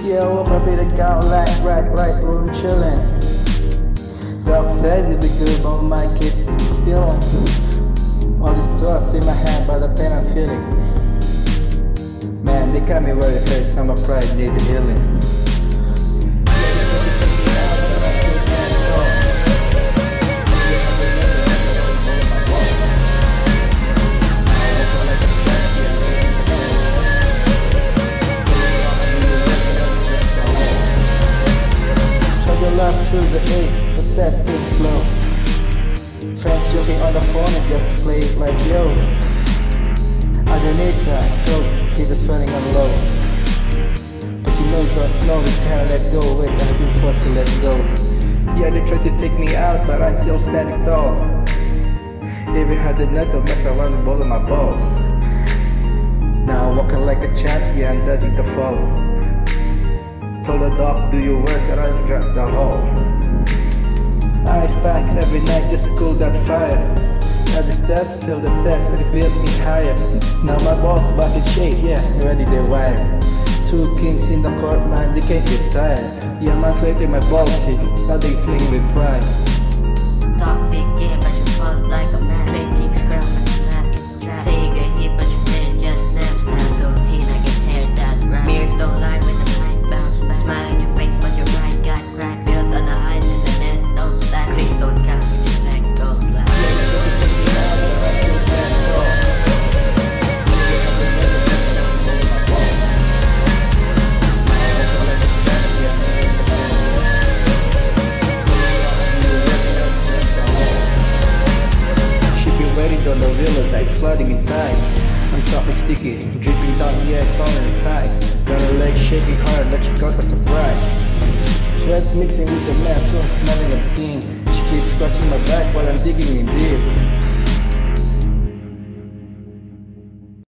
Yeah, I woke up in the count right room chillin'. Doc said you'd be good, but my kid stealing. All these thoughts in my head, but the pain I'm feeling. Man, they got me where it hurts, now my pride need healing. Laugh through the eight, but steps still slow. Friends joking on the phone and just play it like yo. Underneath that throat, keep the sweating on low. But you know you don't know we can't let go. Wait, I've been forced to let go. Yeah, they tried to take me out, but I'm still standing tall. Even had the nut to mess around and ball of my balls. Now I'm walking like a champion, dodging the fall. Told the dog, do your worst and I'll drop the hole. Ice pack every night just to cool that fire. Every step, till the test, but it feels me higher. Now my balls back in shape, yeah, ready they wire. Two kings in the court, man, they can't get tired. Yeah, man, sweating my balls hit, now they swing with pride. Talk big game, but you fall like a man. Play team scrum, but you're not in trap. Say you get hit, but you can't just snap. Stand so teen, I can tear that rap. Mirrors don't lie when the light bounce back. Smile in your face, but your right got cracked. Built on the highs in the net, don't stack. Please don't count when your neck goes black. On the river that's flooding inside. I'm chocolate sticky, dripping down, yeah, it's all in the ties. Got her legs shaking hard like she got a surprise. Sweat's mixing with the mess, so I'm smelling obscene. She keeps scratching my back while I'm digging in deep.